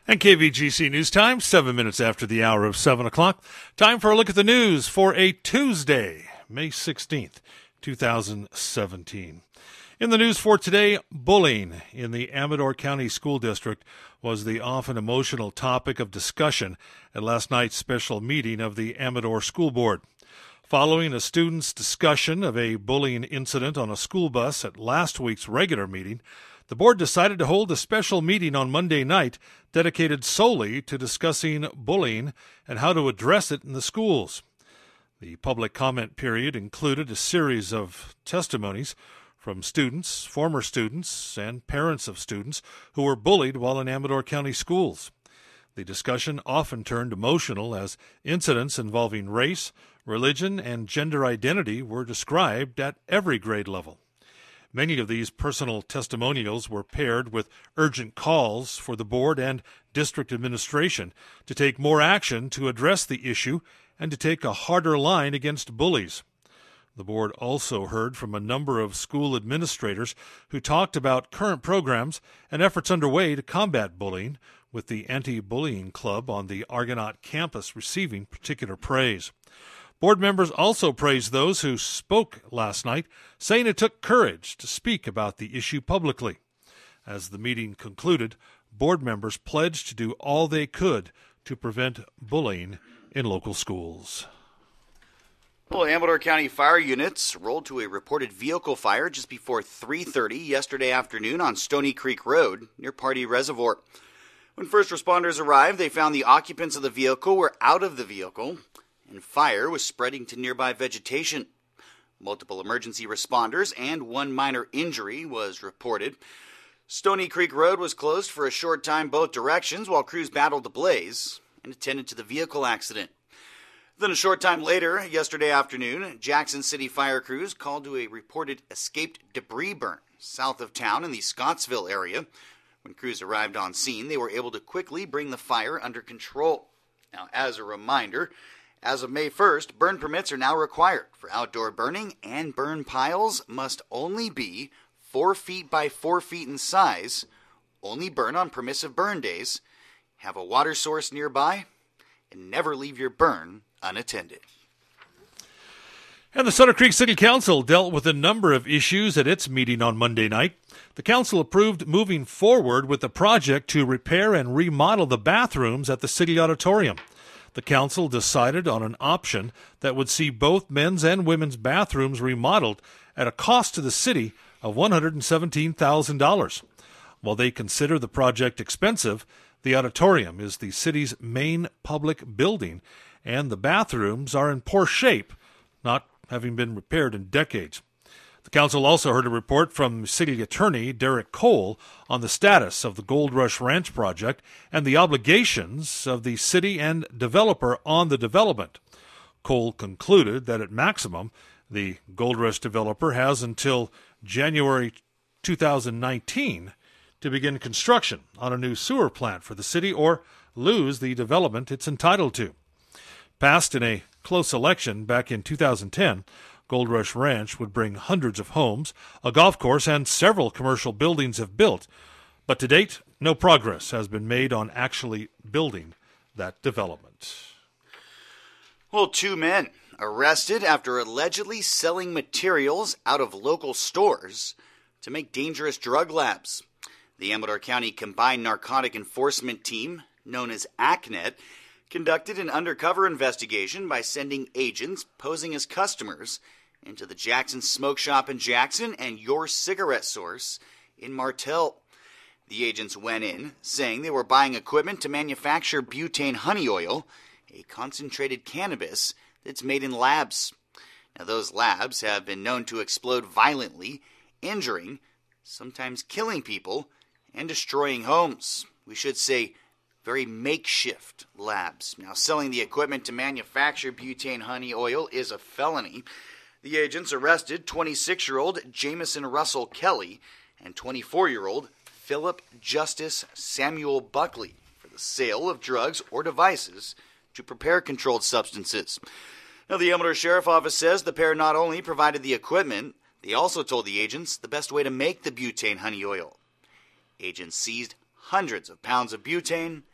And KVGC News Time, 7 minutes after the hour of 7 o'clock. Time for a look at the news for a Tuesday, May 16th, 2017. In the news for today, bullying in the Amador County School District was the often emotional topic of discussion at last night's special meeting of the Amador School Board. Following a student's discussion of a bullying incident on a school bus at last week's regular meeting, the board decided to hold a special meeting on Monday night dedicated solely to discussing bullying and how to address it in the schools. The public comment period included a series of testimonies from students, former students, and parents of students who were bullied while in Amador County schools. The discussion often turned emotional as incidents involving race, religion, and gender identity were described at every grade level. Many of these personal testimonials were paired with urgent calls for the board and district administration to take more action to address the issue and to take a harder line against bullies. The board also heard from a number of school administrators who talked about current programs and efforts underway to combat bullying, with the Anti-Bullying Club on the Argonaut campus receiving particular praise. Board members also praised those who spoke last night, saying it took courage to speak about the issue publicly. As the meeting concluded, board members pledged to do all they could to prevent bullying in local schools. Well, Amador County fire units rolled to a reported vehicle fire just before 3:30 yesterday afternoon on Stony Creek Road near Pardee Reservoir. When first responders arrived, they found the occupants of the vehicle were out of the vehicle, and fire was spreading to nearby vegetation. Multiple emergency responders and one minor injury was reported. Stony Creek Road was closed for a short time both directions while crews battled the blaze and attended to the vehicle accident. Then a short time later, yesterday afternoon, Jackson City fire crews called to a reported escaped debris burn south of town in the Scottsville area. When crews arrived on scene, they were able to quickly bring the fire under control. Now, as a reminder, as of May 1st, burn permits are now required for outdoor burning, and burn piles must only be 4 feet by 4 feet in size, only burn on permissive burn days, have a water source nearby, and never leave your burn unattended. And the Sutter Creek City Council dealt with a number of issues at its meeting on Monday night. The council approved moving forward with the project to repair and remodel the bathrooms at the city auditorium. The council decided on an option that would see both men's and women's bathrooms remodeled at a cost to the city of $117,000. While they consider the project expensive, the auditorium is the city's main public building, and the bathrooms are in poor shape, not having been repaired in decades. The council also heard a report from City Attorney Derek Cole on the status of the Gold Rush Ranch project and the obligations of the city and developer on the development. Cole concluded that at maximum, the Gold Rush developer has until January 2019 to begin construction on a new sewer plant for the city or lose the development it's entitled to. Passed in a close election back in 2010, Gold Rush Ranch would bring hundreds of homes, a golf course, and several commercial buildings have built. But to date, no progress has been made on actually building that development. Well, 2 men arrested after allegedly selling materials out of local stores to make dangerous drug labs. The Amador County Combined Narcotic Enforcement Team, known as ACNET, conducted an undercover investigation by sending agents posing as customers into the Jackson Smoke Shop in Jackson and Your Cigarette Source in Martell. The agents went in, saying they were buying equipment to manufacture butane honey oil, a concentrated cannabis that's made in labs. Now, those labs have been known to explode violently, injuring, sometimes killing people, and destroying homes. We should say very makeshift labs. Now, selling the equipment to manufacture butane honey oil is a felony. The agents arrested 26-year-old Jameson Russell Kelly and 24-year-old Philip Justice Samuel Buckley for the sale of drugs or devices to prepare controlled substances. Now, the Amador Sheriff Office says the pair not only provided the equipment, they also told the agents the best way to make the butane honey oil. Agents seized hundreds of pounds of butane,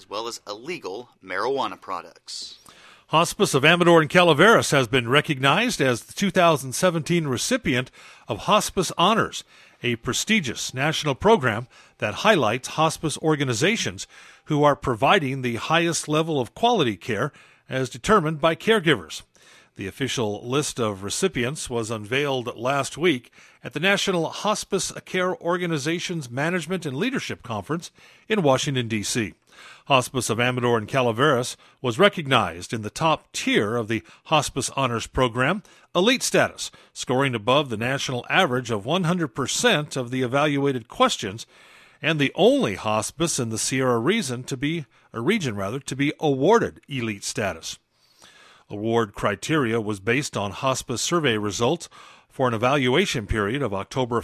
as well as illegal marijuana products. Hospice of Amador and Calaveras has been recognized as the 2017 recipient of Hospice Honors, a prestigious national program that highlights hospice organizations who are providing the highest level of quality care as determined by caregivers. The official list of recipients was unveiled last week at the National Hospice Care Organizations Management and Leadership Conference in Washington, D.C. Hospice of Amador and Calaveras was recognized in the top tier of the Hospice Honors Program, elite status, scoring above the national average of 100% of the evaluated questions, and the only hospice in the Sierra region to be awarded elite status. Award criteria was based on hospice survey results for an evaluation period of October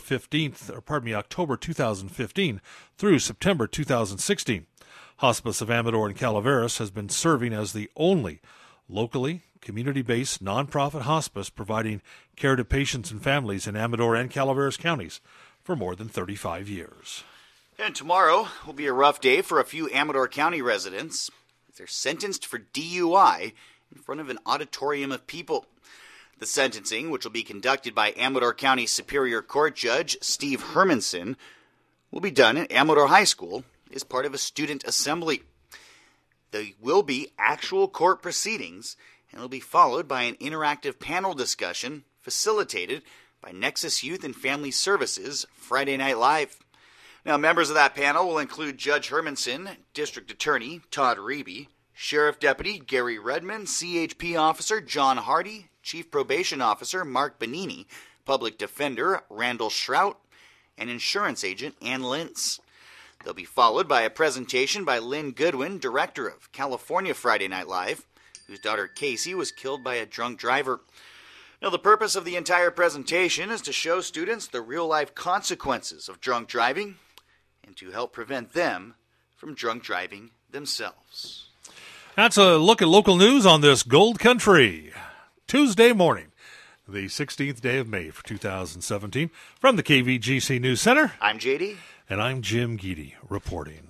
2015 through September 2016. Hospice of Amador and Calaveras has been serving as the only locally community-based nonprofit hospice providing care to patients and families in Amador and Calaveras counties for more than 35 years. And tomorrow will be a rough day for a few Amador County residents. They're sentenced for DUI in front of an auditorium of people. The sentencing, which will be conducted by Amador County Superior Court Judge Steve Hermanson, will be done at Amador High School as part of a student assembly. There will be actual court proceedings, and will be followed by an interactive panel discussion facilitated by Nexus Youth and Family Services Friday Night Live. Now, members of that panel will include Judge Hermanson, District Attorney Todd Reby, Sheriff Deputy Gary Redmond, CHP Officer John Hardy, Chief Probation Officer Mark Bonini, Public Defender Randall Shrout, and Insurance Agent Ann Lintz. They'll be followed by a presentation by Lynn Goodwin, Director of California Friday Night Live, whose daughter Casey was killed by a drunk driver. Now, the purpose of the entire presentation is to show students the real-life consequences of drunk driving and to help prevent them from drunk driving themselves. That's a look at local news on this Gold Country Tuesday morning, the 16th day of May for 2017. From the KVGC News Center, I'm JD. And I'm Jim Geedy reporting.